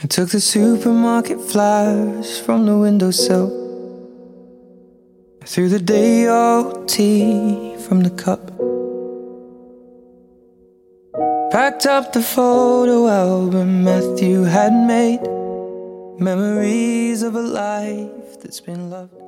I took the supermarket flyers from the windowsill. I threw the day old tea from the cup. Packed up the photo album Matthew had made, memories of a life that's been loved.